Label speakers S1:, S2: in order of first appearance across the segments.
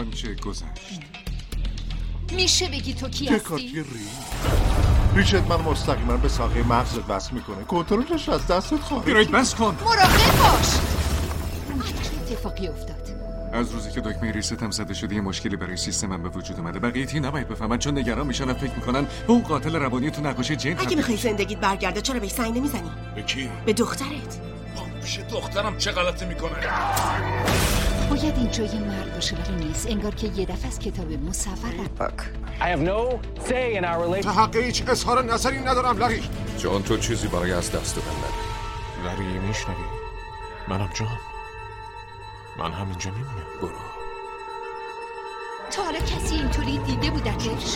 S1: آنچه گذشت.
S2: میشه بگی تو کی هستی؟
S3: ریچارد من مستقیما به ساقه مغزت وصل میکنه. کنترلش از دستت خارج.
S1: گرید بس کن.
S2: مراقب باش. اون چه اتفاقی افتاد؟
S1: از روزی که دکمه ریستم زده شده یه مشکلی برای سیستمم به وجود اومده. بقیه تیم نباید بفهمن چون نگران میشن و فکر میکنن به اون قاتل روانی تو نقاشی جن.
S4: اگه میخوای زندگیت برگرده چرا بهش سعی نمیزنی؟
S5: به کی؟
S4: به دخترت.
S5: پیش دخترم چه غلطی میکنه؟
S2: باید اینجا یه مرد باشه ولی نیست. انگار که یه دفعه از کتاب مصور
S6: I have no say in our relationship.
S5: حق هیچ اظهار نظری ندارم لری.
S7: جان تو چیزی برای از دست دادن نداری.
S5: لری میشنوی؟ منم جان. من همینجا میمونم.
S7: برو.
S2: تا حالا کسی اینطوری دیده بودتش؟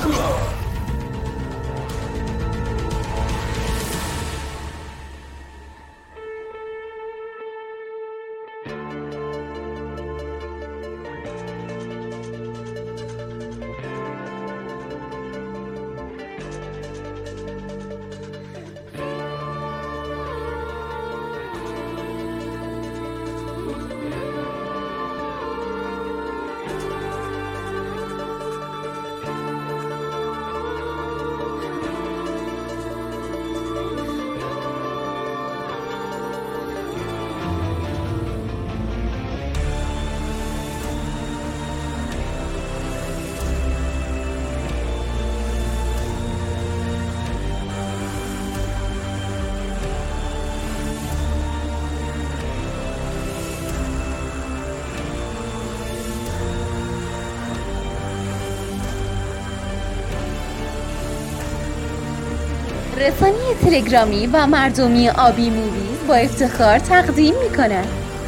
S8: رسانه تلگرامی و مردمی آبی موویز با افتخار تقدیم می‌کند.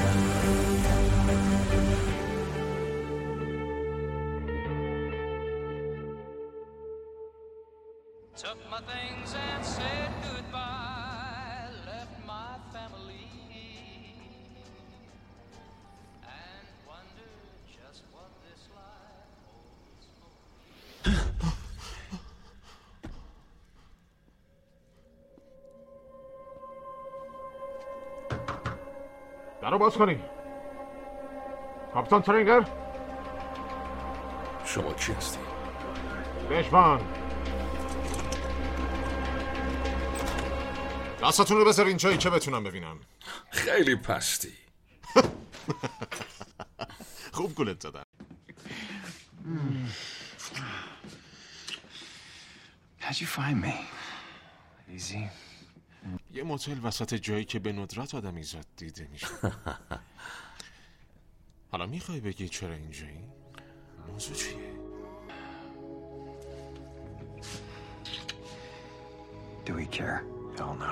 S5: درو باز کنی. کاپیتان ترینگر.
S7: شما کی هستی؟
S5: بشمان. دستتون رو بذارین جایی که بتونم ببینم.
S7: خیلی پستی.
S5: خوب گولت زدن.
S9: How'd you find me? Easy.
S5: یه موتل وسط جایی که به ندرت آدمی زاد دیده میشه. حالا میخوای بگی چرا اینجایی؟ موضوع چیه؟
S9: Do we care? Hell no.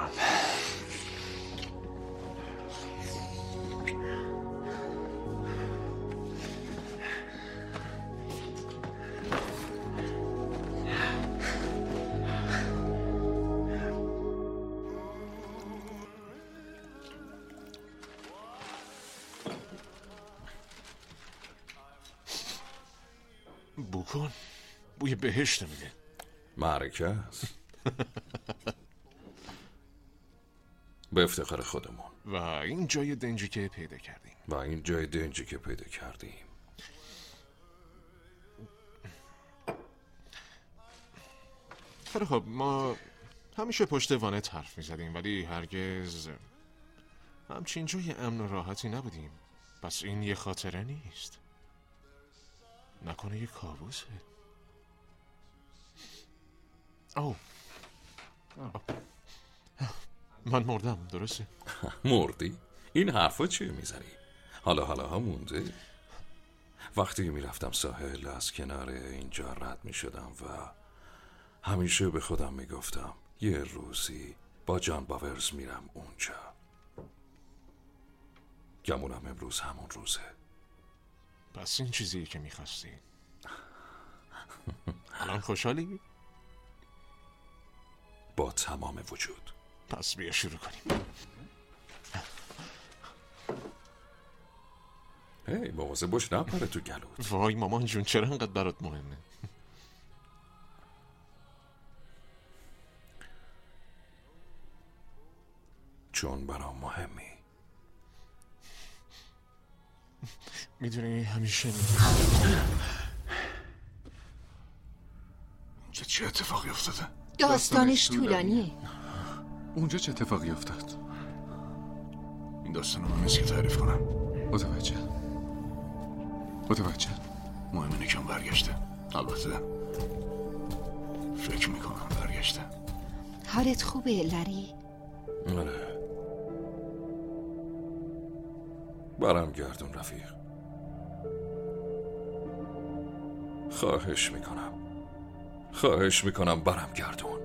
S5: بکن بوی بهشت میده.
S7: معرکه است. به افتخار خودمون.
S5: و این جای دنجی که پیدا کردیم. خیلی خب ما همیشه پشت وانت حرف میزدیم ولی هرگز همچین جای امن و راحتی نبودیم. پس این یه خاطره نیست. نکنه یه کابوسه. من مردم درسته؟
S7: مردی؟ این حرفا چیه میزنی؟ حالا ها مونده؟ وقتی میرفتم ساحل از کنار اینجا رد میشدم و همیشه به خودم میگفتم یه روزی با جان باورز میرم اونجا. گمونم امروز همون روزه.
S5: پس این چیزیه که میخواستی. الان خوشحالی؟
S7: با تمام وجود.
S5: پس بیا شروع کنیم.
S7: هی مواظب باش نپره تو گلوت.
S5: وای مامان جون چرا انقدر برات مهمه؟
S7: چون برام مهمی.
S5: میدونی همیشه
S3: چه اتفاقی افتاده؟
S2: داستانش طولانیه.
S1: اونجا چه اتفاقی افتاد؟
S3: این داستان رو نیست که تعریف کنم.
S1: متوجه.
S3: مهم اینه که برگشته. البته فکر میکنم برگشته.
S2: حالت خوبه لری؟
S7: آره. برم گردون رفیق. خواهش میکنم برم گردون.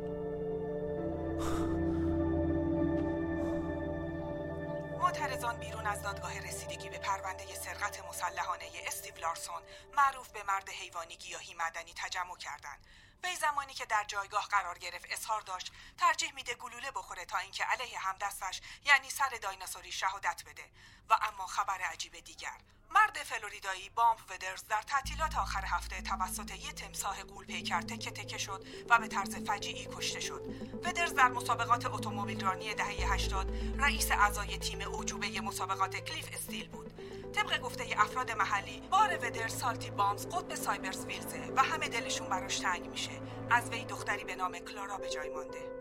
S10: معترضان بیرون از دادگاه رسیدگی به پرونده سرقت مسلحانه استیو لارسون معروف به مرد حیوانی گیاهی معدنی تجمع کردند. وی زمانی که در جایگاه قرار گرفت اظهار داشت ترجیح میده گلوله بخوره تا اینکه علیه همدستش یعنی سر دایناسوری شهادت بده. و اما خبر عجیب دیگر، مرد فلوریدایی بامب ودرز در تعطیلات آخر هفته توسط یه تمساح غول‌پیکر تکه تکه شد و به طرز فجیعی کشته شد. ودرز در مسابقات اتومبیل رانی دهه 80 رئیس اعضای تیم اعجوبه مسابقات کلیف استیل بود. طبق گفته افراد محلی، بار ودرز سالتی بامز قطب سایبرسویلزه و همه دلشون براش تنگ میشه. از وی دختری به نام کلارا به جای مانده.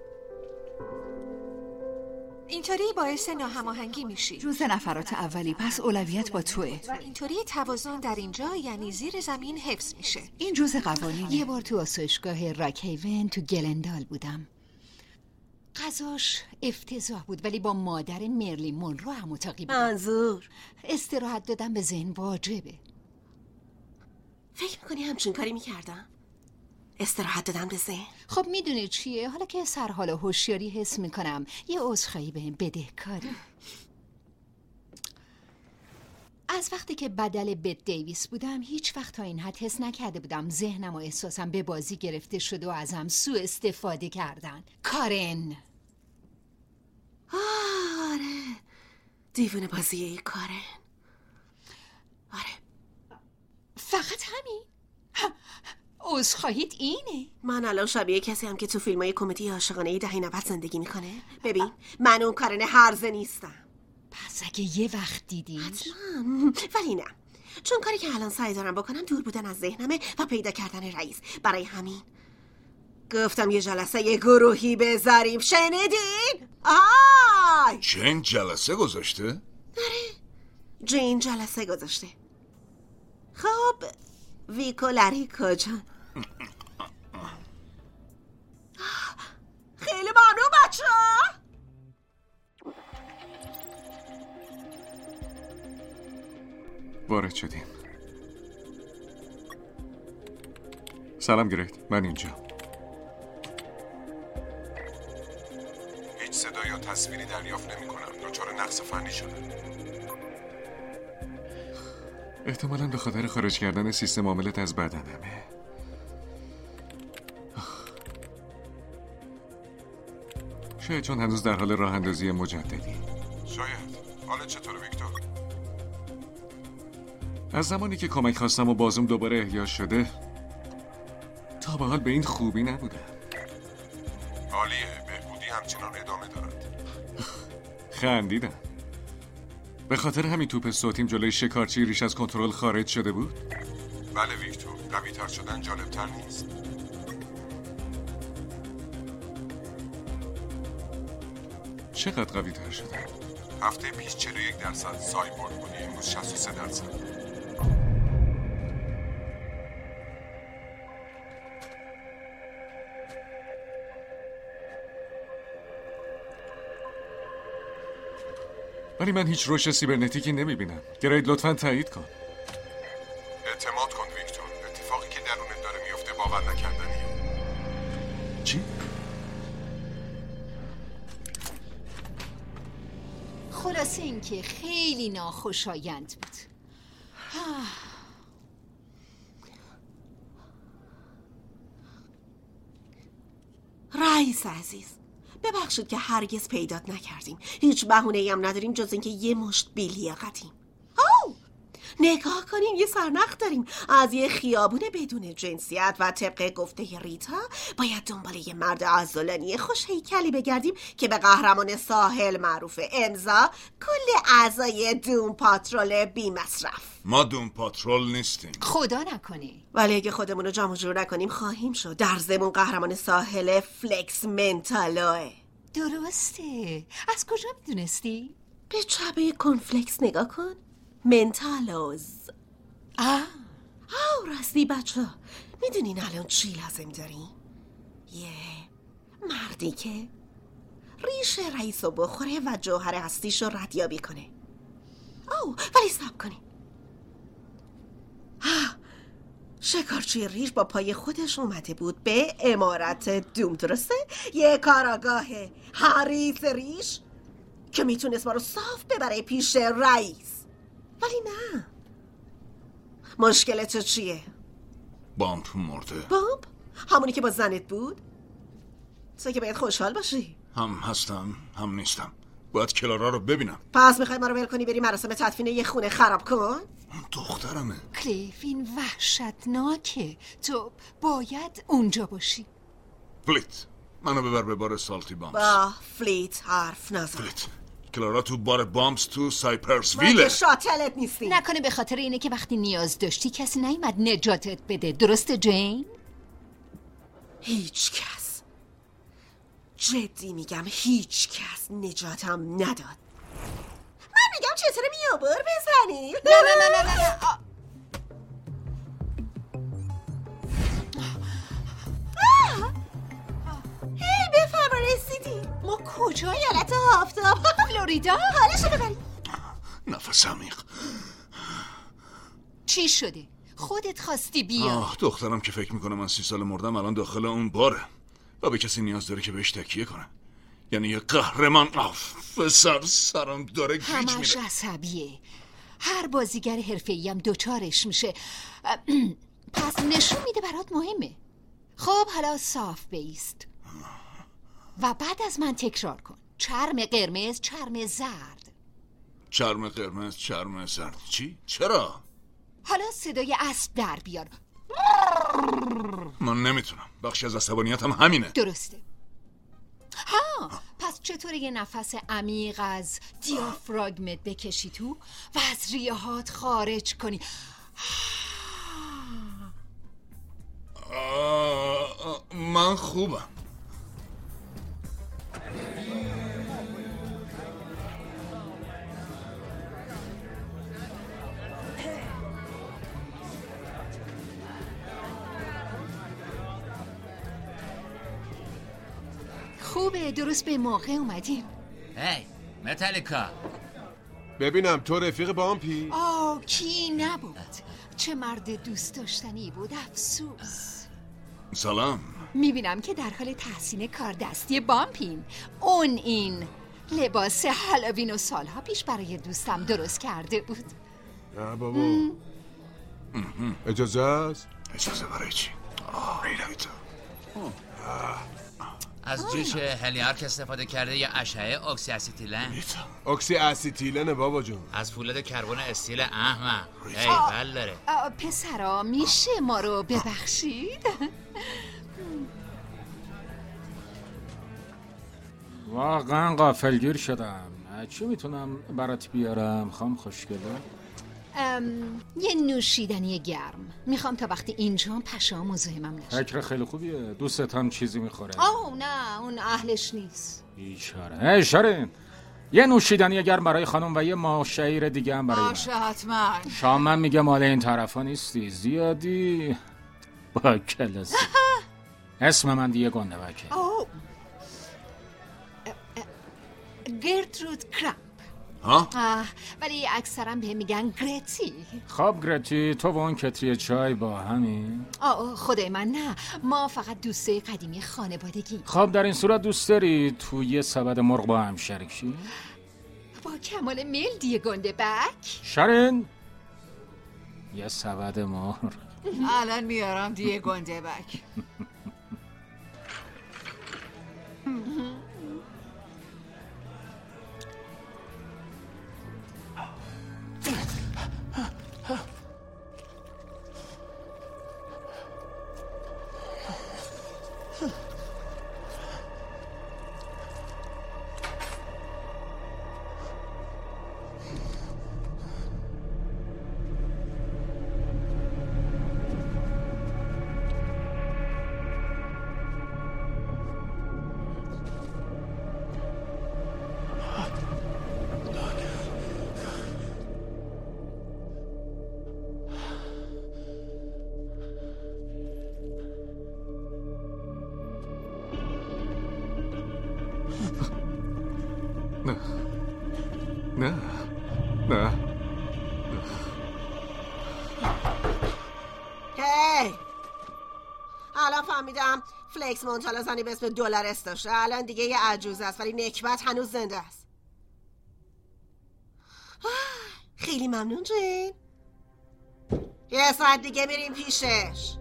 S11: اینطوری باعث ناهماهنگی میشی.
S2: جزء نفرات اولی، پس اولویت با توئه.
S11: و اینطوری توازن در اینجا یعنی زیر زمین حفظ میشه.
S2: این جزء قوانینه. یه بار تو آسایشگاه راک هیون تو گلندال بودم. غذاش افتضاح بود ولی با مادر مرلین مونرو هم متقی بودم.
S4: منظور
S2: استراحت دادن به ذهن واجبه.
S4: فکر میکنی همچین کاری میکردم؟ استراحت دادن به ذهن؟
S2: خب میدونی چیه؟ حالا که سرحال و هوشیاری حس میکنم یه عذرخواهی بهم بدهکاری. از وقتی که بدل بت دیویس بودم هیچ وقت تا این حد حس نکرده بودم ذهنم و احساسم به بازی گرفته شده و ازم سوء استفاده کردن. کارن.
S4: آره دیوونه بازیه کارن. آره
S2: فقط همین؟ عذرخواهیت اینه؟
S4: من الان شبیه کسی هم که تو فیلمای کمدی عاشقانه دهه 90 زندگی میکنه. ببین من اون کارن هرزه نیستم.
S2: پس اگه یه وقت دیدیش؟
S4: حتما، ولی نه، چون کاری که الان سعی دارم بکنم دور بودن از ذهنمه و پیدا کردن رئیس. برای همین گفتم یه جلسه گروهی بذاریم. شنیدین؟
S3: جین جلسه گذاشته؟
S4: آره جین جلسه گذاشته. خب ویکو لری کجا؟ خیلی ممنون بچه ها.
S1: وارد شدیم. سلام گریت، من اینجا.
S12: هیچ صدا یا تصویری دریافت نمی کنم. دچار نقص فنی شده.
S1: احتمالاً به خاطر خارج کردن سیستم عاملت از بدنمه. شاید چون هنوز در حال راه اندازی مجددی.
S12: شاید. حالت چطوره ویکتور؟
S1: از زمانی که کمک خواستم و بازم دوباره احیا شده تا به حال به این خوبی نبودم.
S12: عالیه، بهبودی همچنان ادامه دارد.
S1: خندیدم. به خاطر همین توپ صوتیم جلوی شکارچی ریش از کنترل خارج شده بود؟
S12: بله ویکتور، قوی تر شدن جالبتر نیست.
S1: چقدر قوی تر شدن؟
S12: هفته پیش 41% سایبورگ بودی، امروز 63%.
S1: ولی من هیچ رشد سیبرنتیکی نمیبینم. گرید لطفاً تایید کن.
S12: اعتماد کن ویکتور، اتفاقی که درونت داره میفته باور نکردنیه.
S1: چی؟
S2: خلاصه این که خیلی ناخوشایند بود.
S4: رئیس عزیز، ببخشید که هرگز پیدات نکردیم. هیچ بهونه‌ای هم نداریم جز اینکه یه مشت بی‌لیاقتیم. نگاه کنیم یه سرنخ داریم از یه خیابون بدون جنسیت و طبق گفته ریتا باید دنبال یه مرد عضلانی خوش هیکلی بگردیم که به قهرمان ساحل معروفه. امضا کل اعضای دوم پاترول بی مصرف.
S13: ما دوم پاترول نیستیم.
S2: خدا نکنه.
S4: ولی اگه خودمون رو جمع جور نکنیم خواهیم شد. در ضمن قهرمان ساحل فلکس منتالوه.
S2: درسته. از کجا میدونستی؟
S4: به چبه کنفلکس نگاه کن. منتالوز. راستی بچه میدونین الان چی لازم داریم؟ یه مردی که ریش رئیس رو بخوره و جوهر هستیش رو ردیابی کنه. ولی صبر کنیم. شکارچی ریش با پای خودش اومده بود به امارت دوم، درسته؟ یه کاراگاه حریص ریش که میتونست ما رو صاف ببره پیش رئیس. ولی نه. مشکلت چیه؟
S13: بامپ مرده.
S4: بامپ؟ همونی که با زنت بود؟ تو که باید خوشحال باشی.
S13: هم هستم هم نیستم. باید کلارا رو ببینم.
S4: پس میخوای ما رو ول کنی بری مراسم تدفین یه خونه خراب کن؟
S13: اون دخترمه.
S2: کلیف این وحشتناکه. تو باید اونجا باشی.
S13: فلیت منو ببر به بار سالتی بامپس.
S4: با فلیت حرف نزن.
S13: فلیت کلارا تو بار بامپس تو سایپرس
S4: ما
S13: ویله.
S4: که شاتلت نیستیم.
S2: نکنه به خاطر اینه که وقتی نیاز داشتی کسی نیومد نجاتت بده. درسته جین؟
S4: هیچ کس، جدی میگم هیچ کس نجاتم نداد. من میگم چطوره میابر بزنیم؟
S2: نه
S4: هی بفرما رسیدی. ما کجا؟ ایالت آفتاب
S2: فلوریدا؟
S4: حالشو ببریم.
S13: نفس عمیق.
S2: چی شده؟ خودت خواستی بیا.
S13: دخترم که فکر میکنه من 30 سال مردم الان داخل اون باره و به کسی نیاز داره که بهش تکیه کنه. یعنی یه قهرمان. سرم داره گیج میره.
S2: همش عصبیه. هر بازیگر حرفه‌ای هم دوچارش میشه. پس نشون میده برات مهمه. خب حالا صاف بیست و بعد از من تکرار کن. چرم قرمز، چرم زرد.
S13: چرم قرمز، چرم زرد. چی؟ چرا؟
S2: حالا صدای اسب در بیار.
S13: من نمیتونم. بخشی از عصبانیتم همینه.
S2: درسته. پس چطور یه نفس عمیق از دیافراگمت بکشی تو و از ریهات خارج کنی.
S13: من خوبم.
S2: خوبه، درست به موقع اومدیم.
S14: هی متالیکا،
S5: ببینم تو رفیق بامپی؟
S2: کی نبود. چه مرد دوست داشتنی بود. افسوس.
S13: سلام.
S2: میبینم که در حال تحسین کار دستی بامپین. اون این لباس هالووین و سالها پیش برای دوستم درست کرده بود.
S5: نه بابا. اجازه است؟
S13: اجازه برای چی؟
S14: از جوش هلیارک استفاده کرده یا اشعه اکسی اسیتیلن؟
S5: اکسی اسیتیلنه بابا جون.
S14: از فولاد کربن استیل احمق. ایول داره.
S2: پسرا میشه ما رو ببخشید؟
S15: واقعا غافلگیر شدم. چی میتونم برات بیارم خانم خوشگله؟
S2: یه نوشیدنی گرم. میخوام تا وقتی اینجا پشام مزاحمم نشه.
S15: فکر خیلی خوبیه. دوستت هم چیزی میخوره؟
S2: نه اون اهلش نیست.
S15: بیچاره. شرین یه نوشیدنی گرم برای خانم و یه ماشعیر دیگه هم برای من.
S10: حتما.
S15: شام من میگه مال این طرفا نیستی. زیادی با کلاسی. اسم من دیگه گنده‌بکه.
S2: گرترود کرامپ. ولی اکثرا به میگن گرتی.
S15: خب گرتی، تو و اون کتری چای با همین؟
S2: خدای من نه، ما فقط دوستای قدیمی خانوادگی.
S15: خب در این صورت دوست داری تو یه سبد مرغ با هم شریک شی؟
S2: با کمال میل دیگه گنده‌بک.
S15: شرین یه سبد مرغ.
S10: الان میارم دیگه گنده‌بک.
S1: نه نه نه.
S4: هی الان فهمیدم فلکس مونتالا زنی به اسم دولارس داشته. الان دیگه یه عجوز است ولی نکبت هنوز زنده است. خیلی ممنون جین. یه ساعت دیگه میریم پیشش.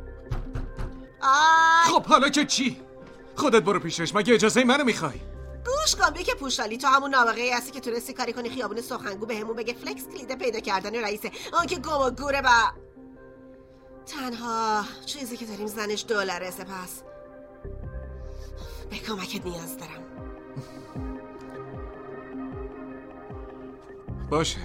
S1: خب حالا که چی؟ خودت برو پیشش. مگه اجازه منو میخوای؟
S4: گوش کن که پوشالی تو همون نابغه ای هستی که تونستی کاری کنی خیابون سخنگو به همون بگه فلکس کلید پیدا کردن رئیسه. آن که گم و گوره و تنها چیزی که داریم زنش دولارسه. پس به کمکت نیاز دارم.
S1: باشه،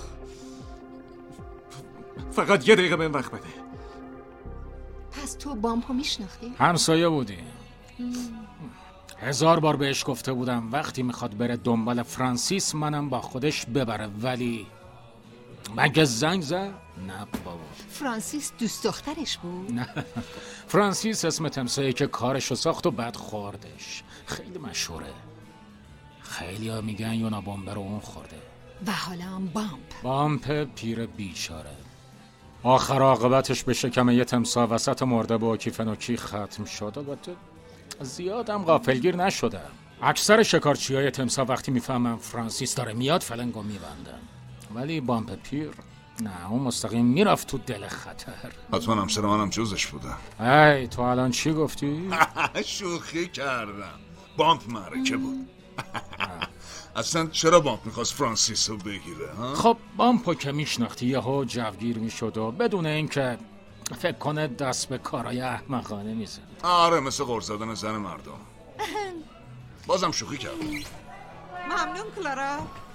S1: فقط یه دقیقه بهم وقت بده.
S2: پس تو بامپو میشناختی؟
S15: همسایه بودیم. 1000 بار بهش گفته بودم وقتی میخواد بره دنبال فرانسیس منم با خودش ببره، ولی مگه زنگ زد؟ نه بابا.
S2: فرانسیس دوست دخترش بود؟
S15: نه، فرانسیس اسم تمسایی که کارشو ساخت و بعد خوردش. خیلی مشهوره. خیلی ها میگن یونا بامبه رو اون خورده.
S2: و حالا هم
S15: بامپ پیر بیچاره. آخر عاقبتش به شکم یه تمسا وسط مرده با کیفنوکی ختم شد. البته زیادم غافلگیر نشدم. اکثر شکارچیای تمسا وقتی میفهمن فرانسیس داره میاد فلنگو میبندن، ولی بامپ پیر نه، اون مستقیم میرفت تو دل خطر.
S13: حتما همسر منم جزش بوده.
S15: ای تو الان چی گفتی؟
S13: شوخی کردم. بامپ معرکه بود. اصلا چرا بامپ میخواست فرانسیس رو بگیره؟
S15: خب بامپو که میشناختی یهو جوگیر میشد و بدون اینکه فکر کنه دست به کارهای احمقانه میزد.
S13: آره، مثل غر زدن زن مردم. بازم شوخی کردم.
S10: ممنون کلارا.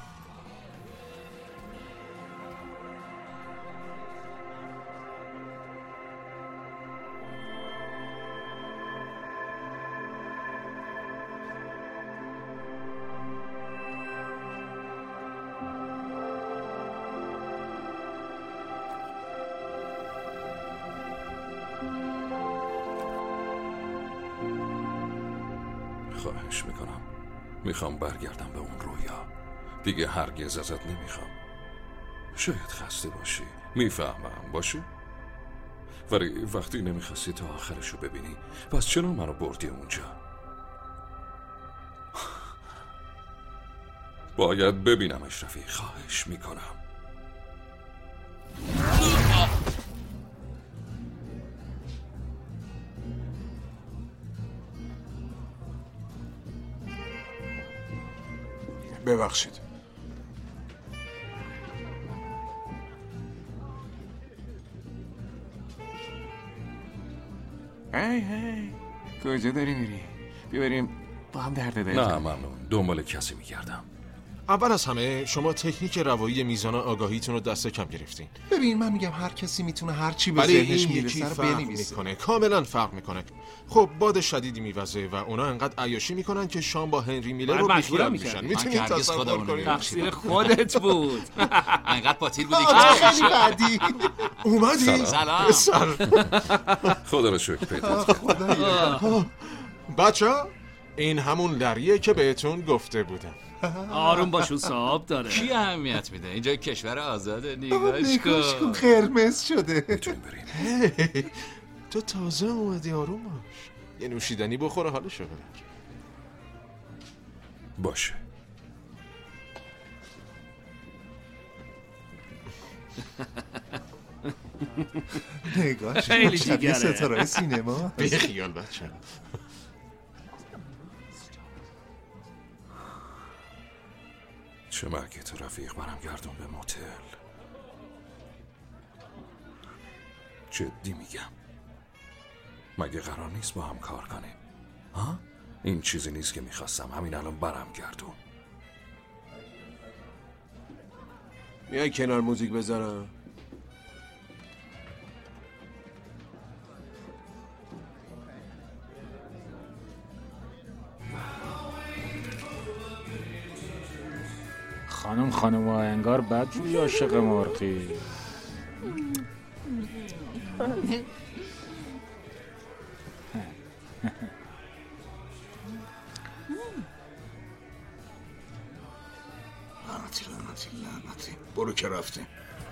S7: خواهش میکنم، میخوام برگردم به اون رویا. دیگه هرگز ازت نمیخوام. شاید خسته باشی، میفهمم، باشه؟ ولی وقتی نمیخواستی تا آخرشو ببینی، پس چرا منو بردی اونجا؟ باید ببینمش رفیق، خواهش میکنم.
S3: ببخشید.
S1: هی کجا داری میری؟ بیاریم با هم درد داریم.
S7: نه ممنون، دنبال کسی میگردم.
S5: اول از همه شما تکنیک روایی میزان آگاهیتون رو دست کم گرفتین.
S3: ببین من میگم هر کسی میتونه هر چی به
S5: ولی
S3: ذهنش
S5: این
S3: میرسه
S5: یکی
S3: رو
S5: فرق
S3: بنویسه.
S5: میکنه، کاملا فرق میکنه. خب باد شدیدی میوزه و اونا انقدر عیاشی میکنن که شام با هنری میلر رو بیخیال میشن. میتونید تصور کنید.
S14: تقصیر خودت بود. انقدر پاتیل بودی
S3: که خیلی بعدی.
S5: اومدی؟
S14: سلام.
S7: خدا رو شکر پیدا.
S5: بچه‌ها این همون لریه که بهتون گفته بودم.
S14: آروم باشون، صاحب داره. کی اهمیت میده؟ اینجا کشور آزاده.
S3: نگاش کن قرمز شده.
S7: میتونیم بریم.
S5: تو تازه اومدی، آروم باش. یه نوشیدنی بخوره حالشو ببر.
S7: باشه.
S3: نگاش
S14: خیلی
S3: شبیه
S14: دیگره.
S3: ستاره سینما.
S5: بی خیال بچه.
S7: چه مرگی تو رفیق، منم گردون به موتل. جدی میگم، مگه قرار نیست با هم کار کنیم؟ ها؟ این چیزی نیست که میخواستم، همین الان برم گردون.
S16: میای کنار موزیک بذارم؟
S15: خانم انگار بدجوری عاشق مرغی.
S13: لعنتی برو که رفتیم.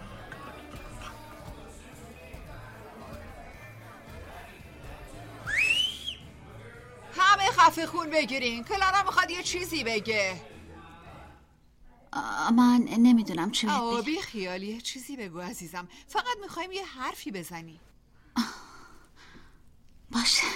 S2: همه خفه خون بگیرین. کلارا میخواد یه چیزی بگه.
S17: من نمیدونم چی بگم.
S2: بی خیالی یه چیزی بگو عزیزم. فقط میخوایم یه حرفی بزنی.
S17: باشه.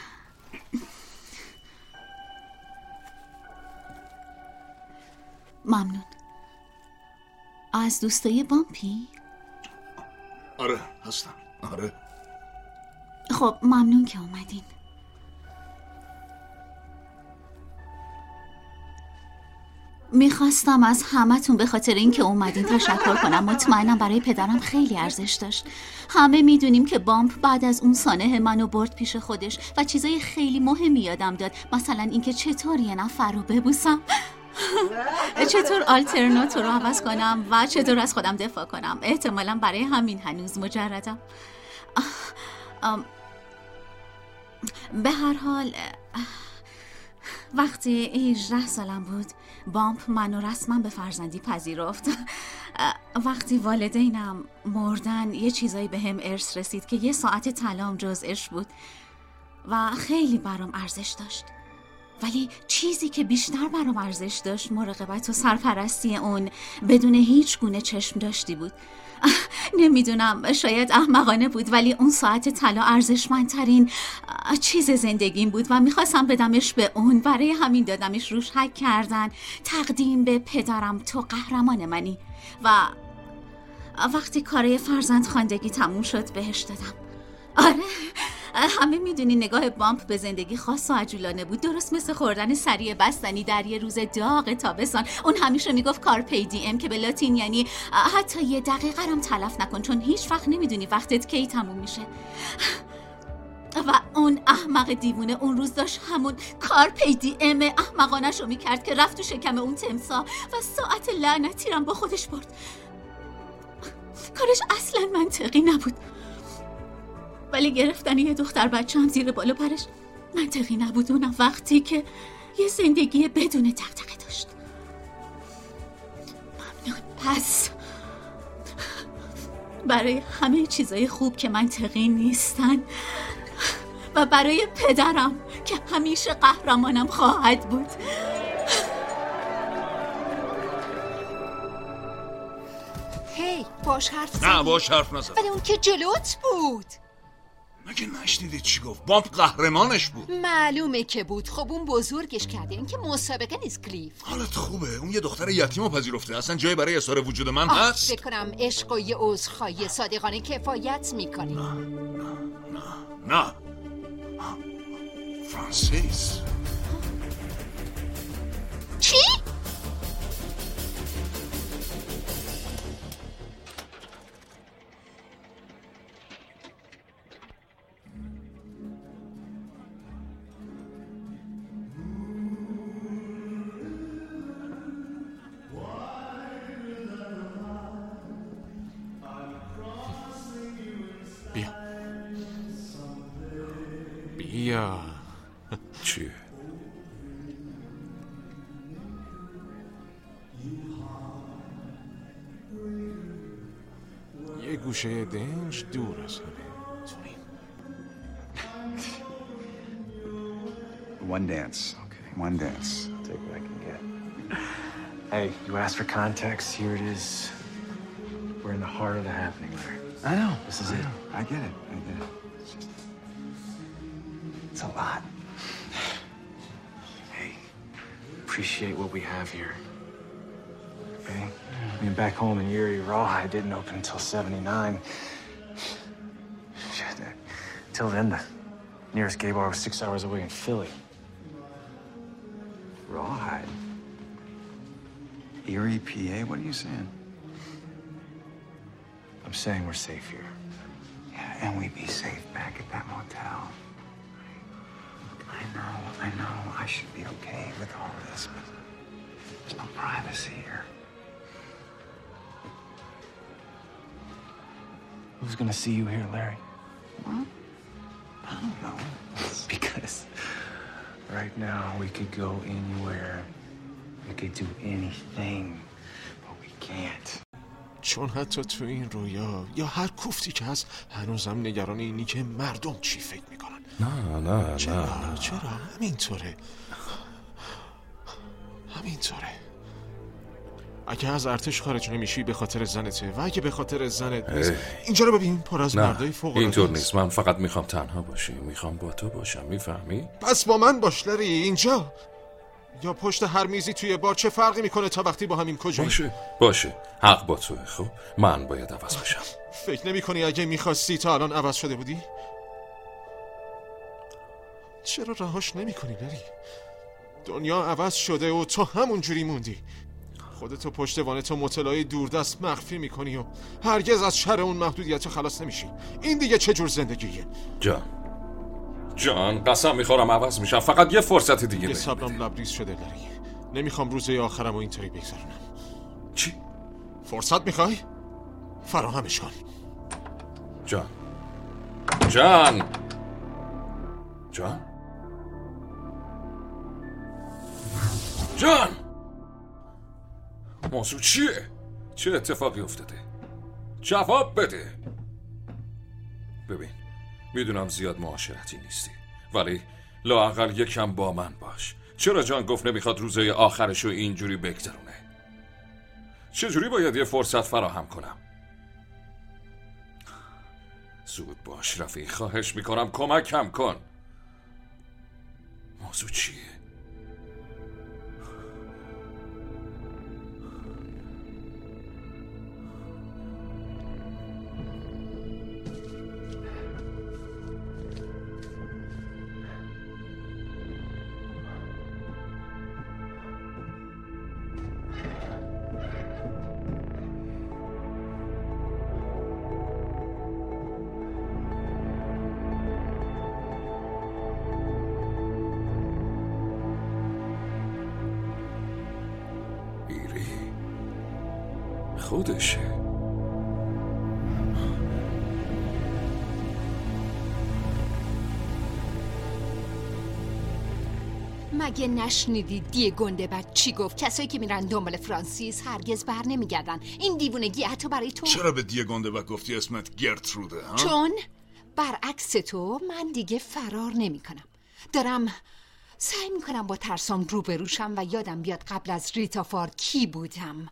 S17: ممنون. از دوستای بامپی؟
S13: آره هستم. آره.
S17: خب ممنون که اومدین. میخواستم از همتون به خاطر اینکه اومدین تشکر کنم. مطمئنم برای پدرم خیلی ارزش داشت. همه میدونیم که بامپ بعد از اون سانحه منو برد پیش خودش و چیزای خیلی مهمی یادم داد. مثلا اینکه چطور یه نفر رو ببوسم، چطور آلترناتو رو عوض کنم و چطور از خودم دفاع کنم. احتمالا برای همین هنوز مجردم. به هر حال وقتی 18 سالم بود بامپ منو رسما به فرزندی پذیرفت. وقتی والدینم مردن یه چیزایی به هم ارث رسید که یه ساعت طلام جزءش بود و خیلی برام ارزش داشت. ولی چیزی که بیشتر برام ارزش داشت مراقبت و سرپرستی اون بدون هیچ گونه چشم داشتی بود. نمیدونم شاید احمقانه بود ولی اون ساعت طلا ارزشمندترین چیز زندگیم بود و میخواستم بدمش به اون. برای همین دادمش. روش حک کردن تقدیم به پدرم، تو قهرمان منی. و وقتی کارای فرزند خواندگی تموم شد بهش دادم. آره همه میدونی نگاه بامپ به زندگی خاص و عجولانه بود، درست مثل خوردن سریع بستنی در یه روز داغ تابستان. اون همیشه میگفت کارپی دیم که به لاتین یعنی حتی یه دقیقه هم تلف نکن چون هیچ وقت نمیدونی وقتت کی تموم میشه. و اون احمق دیوونه اون روز داشت همون کارپی دیم احمقانش رو میکرد که رفت تو شکم اون تمساح و ساعت لعنتی رو با خودش برد. کارش اصلا منطقی نبود ولی گرفتن یه دختر بچه هم زیر بالا پرش منطقی نبود. اونم وقتی که یه زندگی بدون دغدغه داشت. ممنون. پس برای همه چیزای خوب که منطقی نیستن و برای پدرم که همیشه قهرمانم خواهد بود.
S2: هی باش حرف زدی.
S13: نه باش حرف نزد.
S2: ولی اون که جلوت بود.
S13: مگه نشنیدی چی گفت؟ بامپ قهرمانش بود.
S2: معلومه که بود. خب اون بزرگش کرده. این که مسابقه نیست کلیف.
S13: حالت خوبه؟ اون یه دختر یتیمو پذیرفته. اصلا جای برای اظهار وجود من هست؟
S2: فکر کنم عشق و یه عذرخواهی صادقانه کفایت میکنی.
S13: نه فرانسیس.
S2: چی؟
S5: بیا
S7: چیه؟
S5: یه گوشه دنج دور از همه.
S9: One dance. Okay. One dance. I'll take what I can get. Hey, you asked for context. Here it is. We're in the heart of the happening, Larry. I know. This is it. I get it. I get it. It's a lot. Hey, appreciate what we have here. Okay? I mean, back home in Erie, Rawhide didn't open until 79. Shit, till then, the nearest gay bar was 6 hours away in Philly. Rawhide? Erie, PA? What are you saying? I'm saying we're safe here. Yeah, and we'd be safe back at that motel. I know. I should be okay with all of this, but there's no privacy here. Who's gonna see you here, Larry? What? I don't know. Because right now we could go anywhere. We could do anything.
S5: چون حتی تو این رویا یا هر کوفتی که هست هنوزم نگران اینی که مردم چی فکر میکنن.
S7: نه
S5: چرا همینطوره. اگه از ارتش خارج نمیشی به خاطر زنته و اگه به خاطر زنت نیست. اینجا رو ببین پر از مردای فوق العاده.
S7: اینطور نیست. من فقط میخوام تنها باشی. میخوام با تو باشم. میفهمی؟
S5: پس با من باش لری. اینجا یا پشت هر میزی توی بار چه فرقی میکنه تا وقتی با همین کجایی؟
S7: باشه حق با توه. خب من باید عوض بشم.
S5: فکر نمی کنی اگه میخواستی تا الان عوض شده بودی؟ چرا رهاش نمی کنی لری؟ دنیا عوض شده و تو همون جوری موندی. خودتو پشت وانتو مطلعه دوردست مخفی میکنی و هرگز از شر اون محدودیت خلاص نمیشی. این دیگه چه جور زندگیه؟
S7: جان قسم میخورم عوض میشم. فقط یه فرصت دیگه
S5: یه صبرم لبریز شده لری. نمیخوام روزه آخرم و اینطوری بگذرونم.
S7: چی؟
S5: فرصت میخوای؟ فراهمش کن.
S7: جان موضوع چیه؟ چه اتفاقی افتاده؟ جواب بده. ببین میدونم زیاد معاشرتی نیستی ولی لااقل یکم با من باش. چرا جان گفت نمیخواد روزای آخرشو اینجوری بگذرونه؟ چجوری باید یه فرصت فراهم کنم؟ زود باش رفیق. خواهش میکنم کمکم کن. موضوع چیه؟ خودشه.
S2: مگه نشنیدی دیگونده بعد چی گفت؟ کسایی که میرن دنبال فرانسیس هرگز بر نمیگردن. این دیوونگی حتی برای تو.
S13: چرا به دیگونده بعد گفتی اسمت گرتروده ها؟
S2: چون برعکس تو من دیگه فرار نمی کنم. دارم سعی میکنم با ترسام روبروشم و یادم بیاد قبل از ریتا فار کی بودم.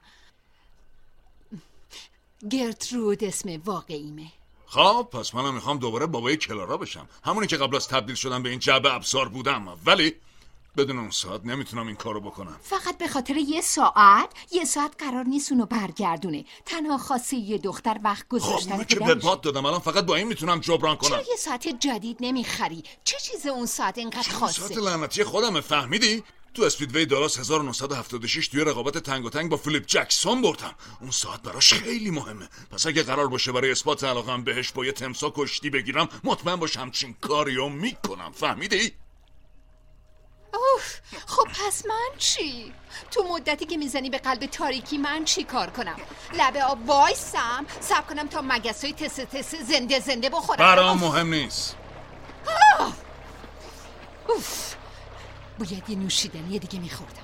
S2: گرترود اسم واقعیمه.
S13: خب پس منم میخوام دوباره بابای کلارا بشم، همونی که قبل از تبدیل شدم به این جعبه ابزار بودم، ولی بدون اون ساعت نمیتونم این کارو بکنم.
S2: فقط به خاطر یه ساعت قرار نیست اونو برگردونه. تنها خواسته یه دختر وقت گذاشتن.
S13: خب که به باد دادم، الان فقط با این میتونم جبران کنم.
S2: چرا یه ساعت جدید نمیخری؟ چه چیز اون ساعت اینقدر خاصه؟
S13: ساعت لعنتی خودمه، فهمیدی؟ تو اسپیدوی دالاس 1976 توی رقابت تنگ و تنگ با فیلیپ جکسون بردم. اون ساعت براش خیلی مهمه. پس اگه قرار باشه برای اثبات علاقم بهش با یه تمساح کشتی بگیرم، مطمئن باش همچین کاریو میکنم. فهمیدی؟
S2: خب پس من چی؟ تو مدتی که میزنی به قلب تاریکی من چی کار کنم؟ لبه آب وایسم صبر کنم تا مگسای تس زنده بخورم؟
S13: برام مهم نیست.
S2: باید یه نوشیدنی دیگه میخوردم.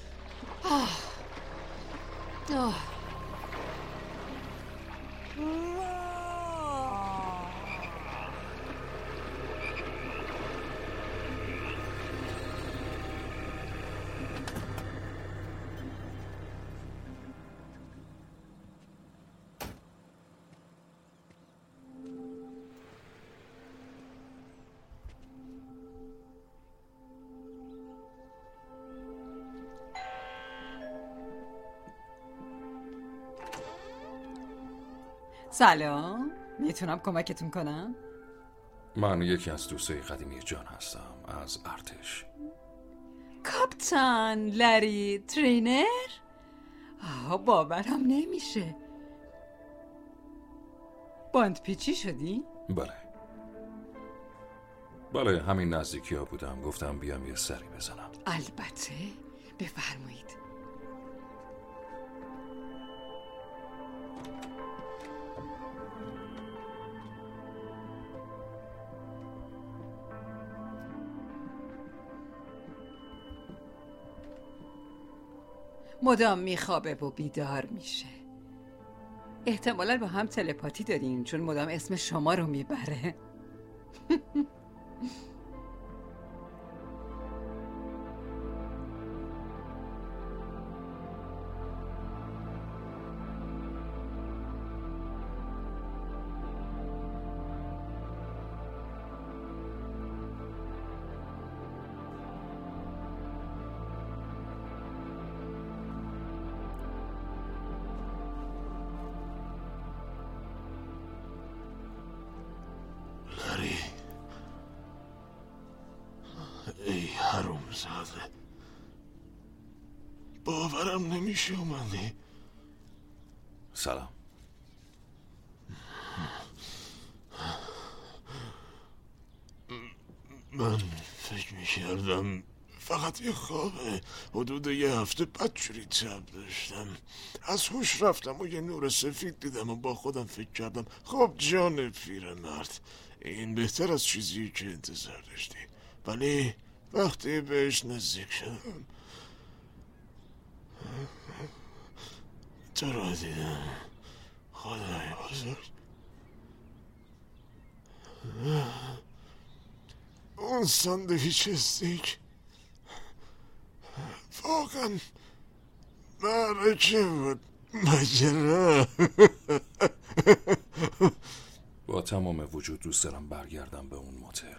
S18: سلام، میتونم کمکتون کنم؟
S7: من یکی از دوستای قدیمی جان هستم، از ارتش.
S18: کاپتان لری ترینر؟ باورم نمیشه. باند پیچی شدی؟
S7: بله همین نزدیکی ها بودم، گفتم بیام یه سری بزنم.
S18: البته، بفرمایید. مدام میخوابه و بیدار میشه. احتمالا با هم تلپاتی دارین چون مدام اسم شما رو میبره.
S5: ای حرومزاده، باورم نمیشه اومدی.
S7: سلام.
S5: من فکر میکردم فقط یه خوابه. حدود یه هفته بدجوری تب داشتم. از هوش رفتم و یه نور سفید دیدم و با خودم فکر کردم خب جان پیرمرد، این بهتر از چیزی که انتظار داشتی. ولی وقتی بهش نزدیک شدم تو رو دیدم. خدای بزرگ، اون ساندویچ استیک واقعا معرکه بود. مجره.
S7: با تمام وجود دوست دارم برگردم به اون موتل.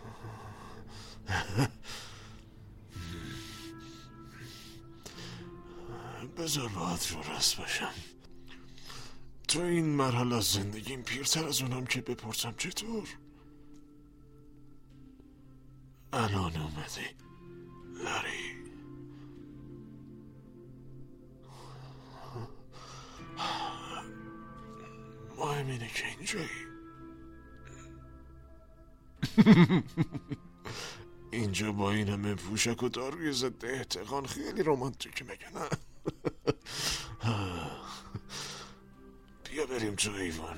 S5: بذار باهات رو راست باشم. تو این مرحله از زندگیم پیرتر از اونم که بپرسم چطور؟ الان اومدی لاری. مهم اینه که اینجایی. اینجا با این همه پوشک و داروی ضد احتقان خیلی رمانتیکه، مگه نه؟ بیا بریم تو ایوان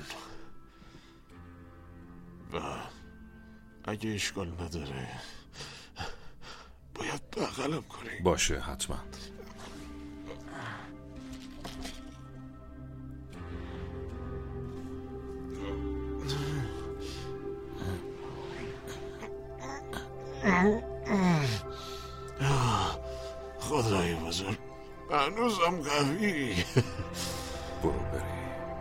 S5: و اگه اشکال نداره باید بغلم کنی.
S7: باشه حتما.
S5: خدای بزرگ، هنوزم قوی.
S7: برو بری.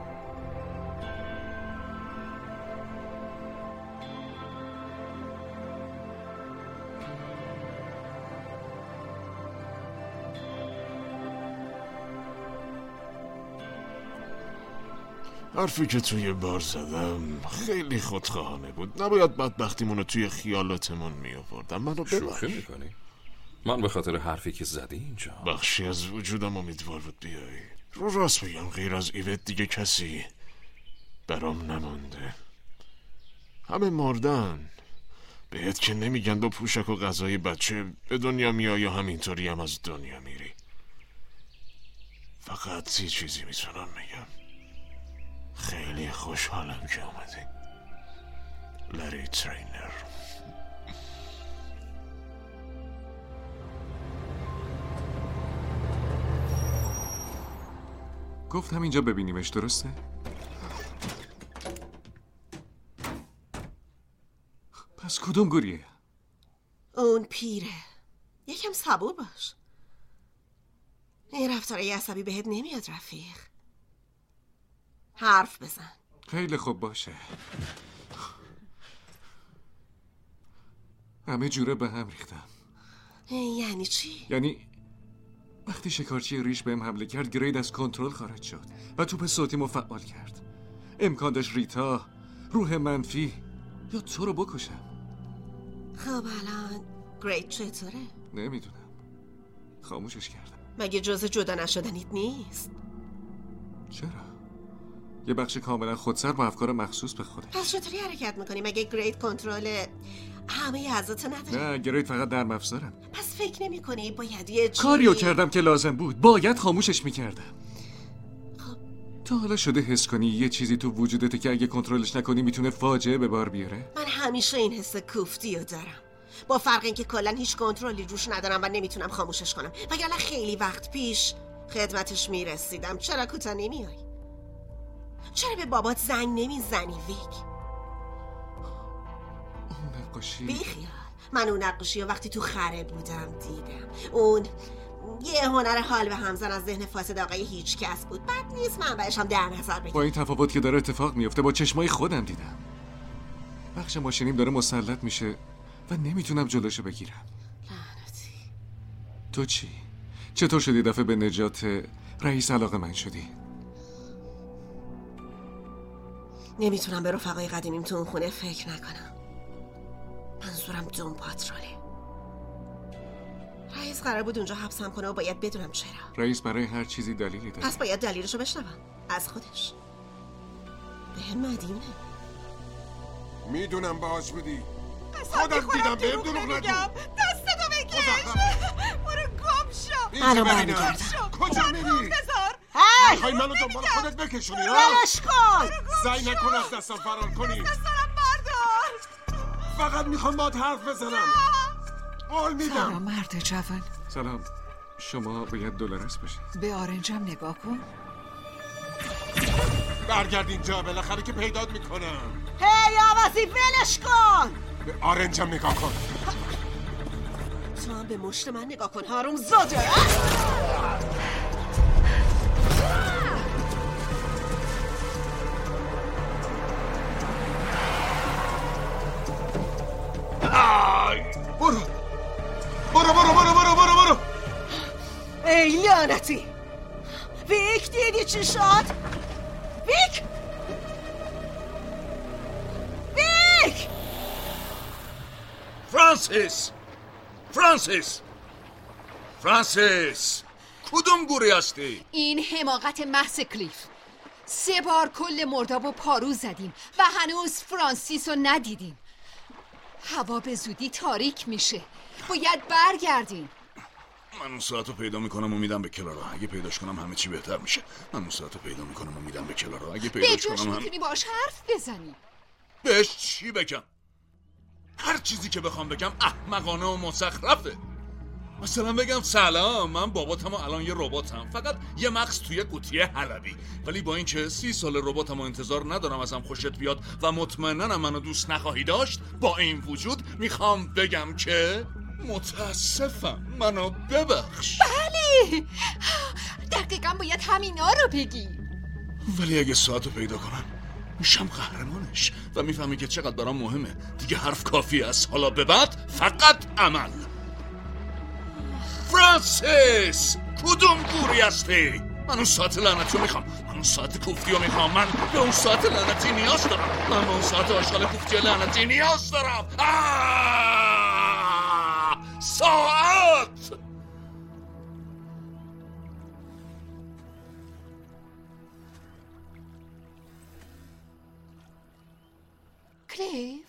S5: حرفی که توی بار زدم خیلی خودخواهانه بود. نباید بدبختیمونو توی خیالاتمون می آوردم. منو ببخش.
S7: شوخی میکنی؟ من به خاطر حرفی که زدی اینجا.
S5: بخشی از وجودم امیدوار بود بیایی. رو راست بگم غیر از ایوت دیگه کسی برام نمونده. همه مردن. بهت که نمیگن با پوشک و غذای بچه به دنیا میای یا همینطوری هم از دنیا میری. فقط یه چیزی میتونم بگم، خیلی خوشحالم که اومدی لری ترینر.
S1: گفتم اینجا ببینیمش، درسته؟ پس کدوم گوریه؟
S4: اون پیره. یکم صبور باش. این رفتارای عصبی بهت نمیاد رفیق. حرف بزن.
S1: خیلی خوب باشه. همه جوره به هم ریختم.
S4: یعنی چی؟
S1: یعنی وقتی شکارچی ریش بهم حمله کرد گرید از کنترل خارج شد و توپ صوتیمو فعال کرد. امکان داشت ریتا، روح منفی یا تو رو بکشم.
S4: خب الان گرید چطوره؟
S1: نمیدونم، خاموشش کردم.
S4: مگه جز جدا نشدنیت نیست؟
S1: چرا؟ یه بخش کاملا خودسر با افکار مخصوص به خوده.
S4: پس چطوری حرکت میکنی؟ مگه گرید کنترل همه اعضاتو نداره؟
S1: نه، گرید فقط در مفزارم.
S4: پس فکر نمی کنی باید یه
S1: کاریو کردم که لازم بود، باید خاموشش میکردم. تا حالا شده حس کنی یه چیزی تو وجودته که اگه کنترلش نکنی میتونه فاجعه به بار بیاره؟
S4: من همیشه این حس کوفتی رو دارم، با فرق اینکه کلا هیچ کنترلی روش ندارم و نمیتونم خاموشش کنم. وگرنه خیلی وقت پیش خدمتش میرسیدم. چرا کوتا نمیای؟ چرا به بابات زنگ نمیزنی ویک؟
S1: اون نقاشی
S4: بیخیال. من اون نقاشی رو وقتی تو خره بودم دیدم. اون یه هنر حال به همزن از ذهن فاسد آقای هیچ کس بود. بد نیست منبعش هم در نظر بگیر.
S1: با این تفاوت که داره اتفاق میفته با چشمای خودم دیدم. بخش ماشینیم داره مسلط میشه و نمیتونم جلوشو بگیرم.
S4: لعنتی.
S1: تو چی؟ چطور شدی دفعه به نجات رئیس علاقه من شدی؟
S4: نمیتونم به رفقای قدیمیم تو اون خونه فکر نکنم. منظورم دوم پاتروله. رئیس قرار بود اونجا حبسم کنه و باید بدونم چرا.
S1: رئیس برای هر چیزی دلیلی داره.
S4: پس باید دلیلشو بشنوم از خودش. بهم مدیونه.
S12: میدونم باهاش بودی.
S10: خودم دیدم بهم دروغ نگو. دستتو بکش. برو گم شو.
S4: الان برمیگردم.
S12: کجا میری؟
S4: هی!
S12: میخوای منو دنبال خودت بکشونی ها؟
S4: ولش کن.
S12: سعی نکن از دستم فرار کنی.
S10: دستم بردار.
S12: فقط میخوام باهات حرف بزنم. قول میدم.
S11: سلام مرد جوان.
S1: سلام. شما باید دلارس باشید.
S11: به آرنجم نگاه کن.
S12: برگرد اینجا بالاخره که پیدات میکنم.
S4: هی آوازی ولش کن.
S12: به آرنجم نگاه کن.
S4: تو هم به مشت من نگاه کن هاروم زاده.
S12: برو
S4: ای لعنتی. ویک دیدی چی شد؟ ویک
S13: فرانسیس کدوم گوری هستی؟
S2: این حماقت محض کلیف. 3 بار کل مردابو پارو زدیم و هنوز فرانسیس رو ندیدیم. هوا به زودی تاریک میشه. باید برگردیم.
S13: من اون ساعت رو پیدا میکنم و میدم به کلارا. اگه پیداش کنم همه چی بهتر میشه. من اون ساعت رو پیدا میکنم و میدم به کلارا. اگه پیداش
S2: به جاش
S13: کنم
S2: میتونی باش حرف بزنی.
S13: بهش چی بگم؟ هر چیزی که بخوام بگم احمقانه و مزخرفه. مثلا بگم سلام، من باباتم و الان یه رباتم، فقط یه مغز توی قوطی حلبی، ولی با اینکه 30 سال رباتم و انتظار ندارم ازم خوشت بیاد و مطمئنم منو دوست نخواهی داشت، با این وجود میخوام بگم که متاسفم، منو ببخش.
S2: بله دقیقا باید همینا رو بگی.
S13: ولی اگه ساعتو پیدا کنم میشم قهرمانش و میفهمی که چقدر برام مهمه. دیگه حرف کافی است، حالا به بعد فقط عمل. فرانسیس کدوم گوری هستی؟ من اون ساعت لعنتی رو میخوام. من اون ساعت کوفتی رو میخوام. من به اون ساعت لعنتی نیاز دارم. من به اون ساعت آشغال کوفتی لعنتی نیاز دارم. ساعت
S2: کلیف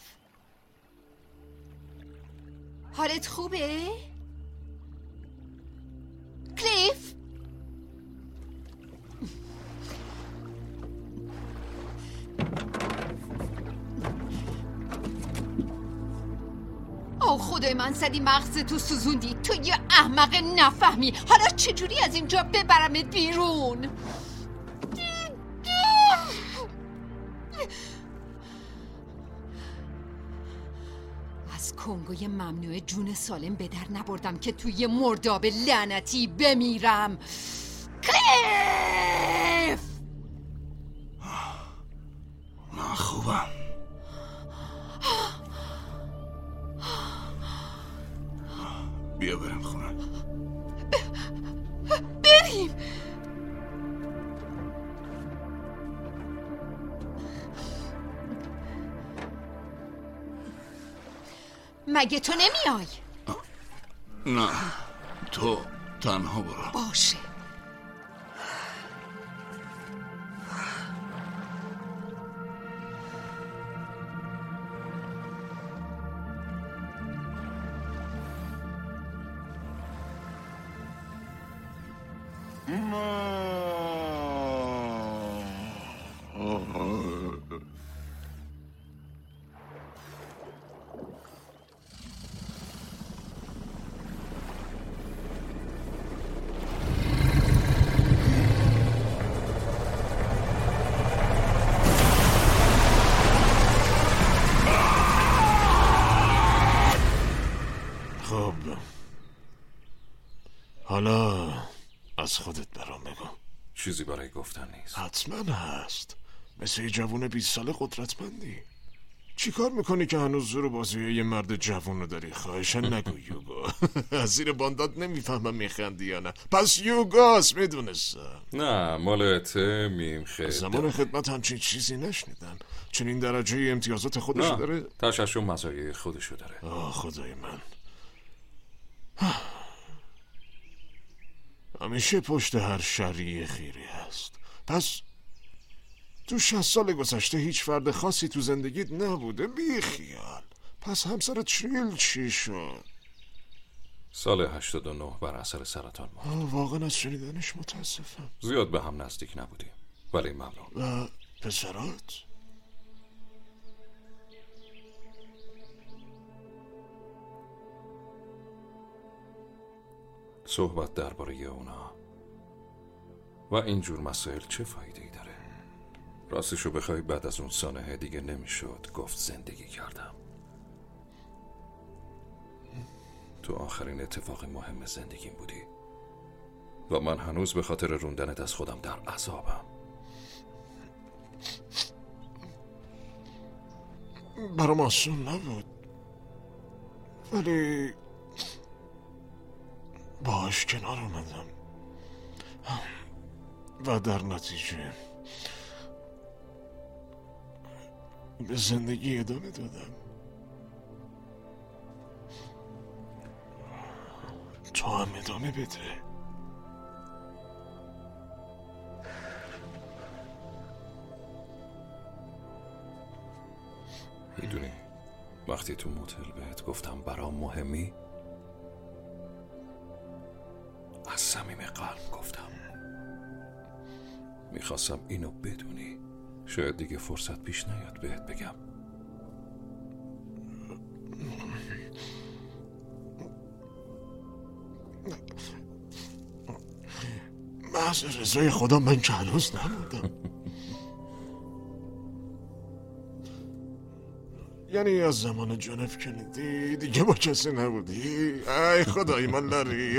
S2: حالت خوبه؟ کلیف آه خدای من زدی مغزتو سوزوندی. تو یه احمق نفهمی. حالا چجوری از اینجا ببرمت بیرون؟ از کنگوی ممنوع جون سالم به در نبردم که توی مرداب لعنتی بمیرم. کلیف
S13: من خوبم. بیا بریم خونه.
S2: بریم. مگه تو نمیای؟
S13: نه تو تنها برو.
S2: باشه.
S5: حالا از خودت برام بگو.
S7: چیزی برای گفتن نیست.
S5: حتما هست. مثل یه جوون 20 ساله قدرتمندی. چی کار میکنی که هنوز زور بازی یه مرد جوون رو داری؟ خواهشن نگو یوگو. از زیر باندات نمیفهمم میخندی یا نه. پس یوگاست، میدونستم.
S7: نه مالت میم خیلی
S5: زمان خدمت همچین چیزی نشنیدن. چون این درجه امتیازات خودشو داره.
S7: تشعشع مزایای خودشو داره.
S5: خدای من. همیشه پشت هر شری خیری هست. پس تو 60 سال گذشته هیچ فرد خاصی تو زندگیت نبوده؟ بی خیال. پس همسرت چی شد؟
S7: سال 89 بر اثر سرطان مرد.
S5: واقعا از شنیدنش متاسفم.
S7: زیاد به هم نزدیک نبودیم ولی ممنون.
S5: و پسرات؟
S7: صحبت درباره اونا و اینجور مسائل چه فایده‌ای داره؟ راستشو بخوای بعد از اون سانحه دیگه نمیشد گفت زندگی کردم. تو آخرین اتفاق مهم زندگیم بودی و من هنوز به خاطر روندنت از خودم در عذابم.
S5: برام آسون نبود ولی باهاش کنار اومدم و در نتیجه به زندگی ادامه دادم. تو هم ادامه بده.
S7: میدونی وقتی تو موتل بهت گفتم برام مهمی، از صمیم قلب گفتم. میخواستم اینو بدونی. شاید دیگه فرصت پیش نیاد بهت بگم.
S5: محض رضای خدا من که هنوز نموندم. یعنی از زمان جان اف کندی دیگه با کسی نبودی؟ ای خدای من لری.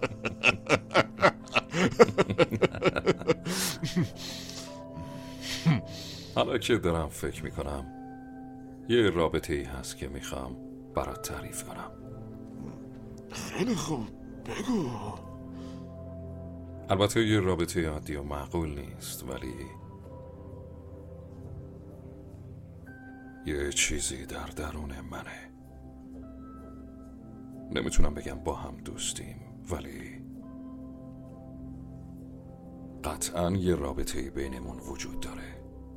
S7: حالا که دارم فکر میکنم یه رابطه ای هست که میخوام برات تعریف کنم.
S5: خیلی خوب بگو.
S7: البته یه رابطه عادی و معقول نیست ولی یه چیزی در درون منه. نمیتونم بگم با هم دوستیم ولی قطعاً یه رابطه بینمون وجود داره.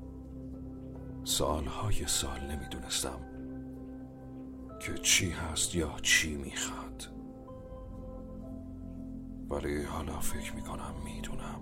S7: سالهای سال نمیدونستم که چی هست یا چی میخواد ولی حالا فکر میکنم میدونم.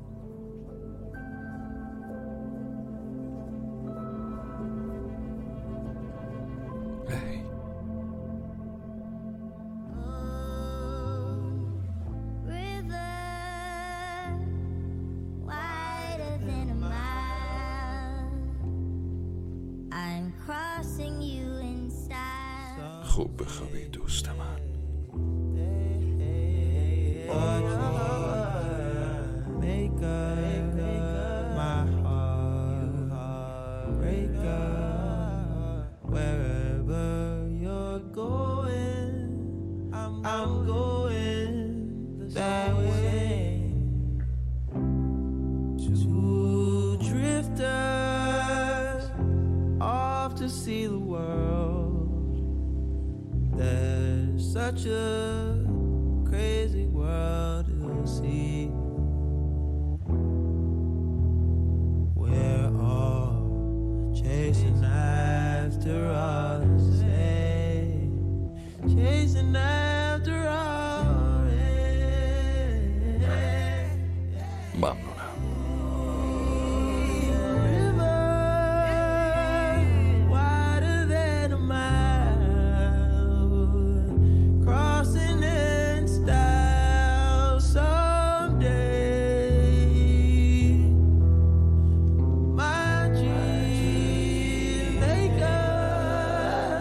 S7: خوب بخوابی دوست من.
S19: Such a crazy world to see. We're all chasing after us, hey, chasing after us.
S7: ممنونم.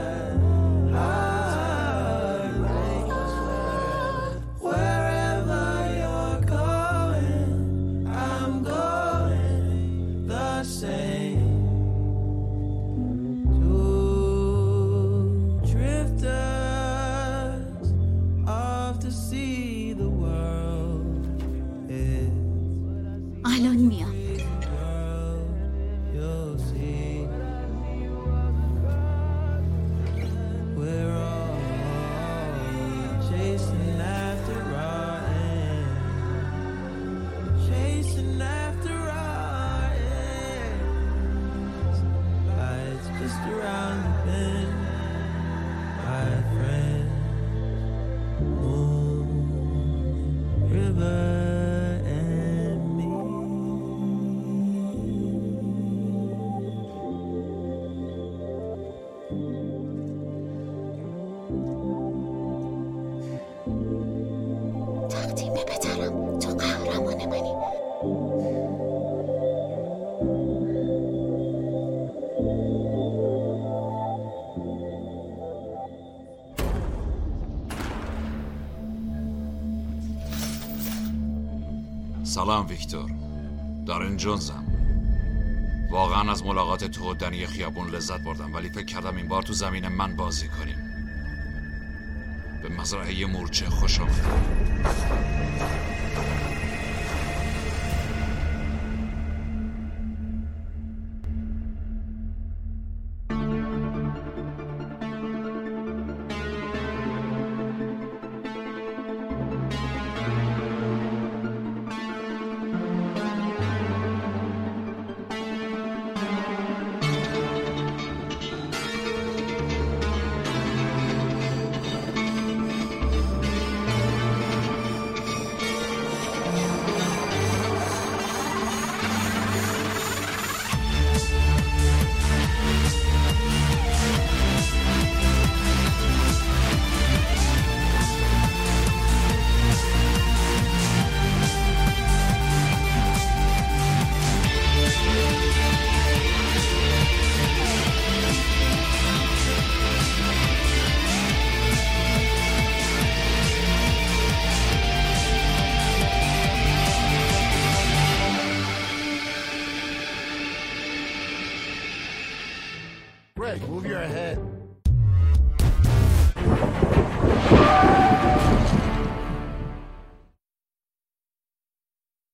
S19: Wherever
S17: الان میام.
S19: You'll see we're all chasing after our end, chasing after our ends. Lights just around the bend, my friend. Moon, river.
S20: سلام ویکتور، دارن جونزم. واقعا از ملاقات تو دنی خیابون لذت بردم، ولی فکر کردم این بار تو زمین من بازی کنیم. به مزرعه مورچه خوش آمدید.
S3: Greg, move your head.